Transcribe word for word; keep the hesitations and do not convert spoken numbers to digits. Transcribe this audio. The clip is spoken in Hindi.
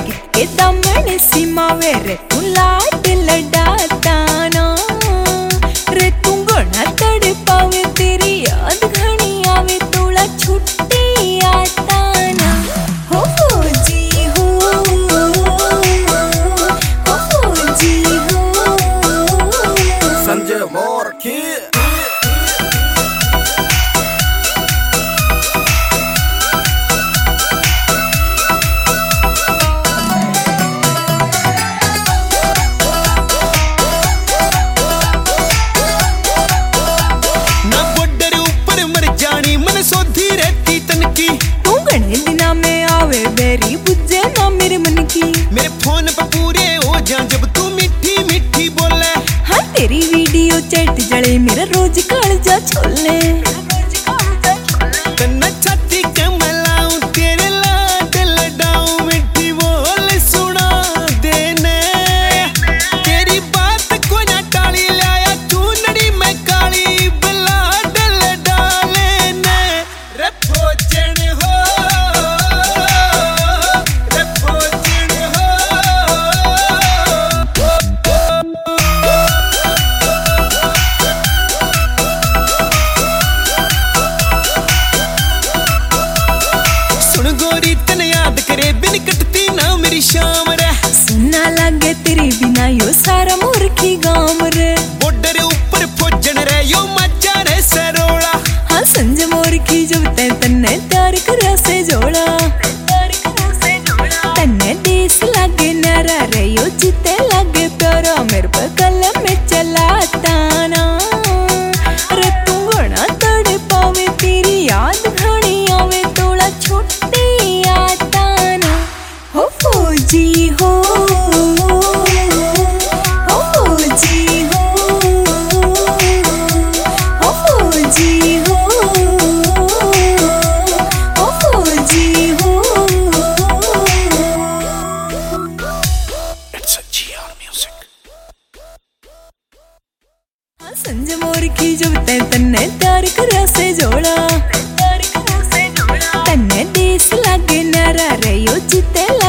के दामन सीमा वे रे तू लाड लडाता ना रे तू गणा तड़ पावे तेरी याद घनी आवे तोला छुट्टी आता ना हो जी हो हो जी हो संजय मोर की मेरी बुझे ना मेरे मन की मेरे फोन पे पूरे हो जा जब तू मीठी मीठी बोले। हाँ तेरी वीडियो चैट जले मेरा रोज कालजा छोले तन्ना छाती के मलाऊं तेरे लाड लडाऊं मीठी बोल सुना देने तेरी बात को ना टाली लाया चूनड़ी में काली बलाड लडाले ने रे भोजन हो बिन कटती ना मेरी शाम रे सुनना लगे तेरे बिना यो सारा मूर्खी गाँव रे बॉर्डर ऊपर फौजन रे यो मचा रे सरोड़ा। हाँ संजय मूर्खी जब तै तन्ने प्यार करा से जोड़ा तन्ने देश लागे नारा रे यो जीते लागे प्यारा मेरे पे कलम में चलाता ना रे तू गणा तड़ पावे तेरी याद घनी आवे तोला छुट्टी आता हो जी हो हो जी हो हो जी हो हो जी हो It's a G R music. Sanjay मूर्खी जब तै तन्ने प्यार करा से जोड़ा तन्ने देश लागे नारा रे यो जीते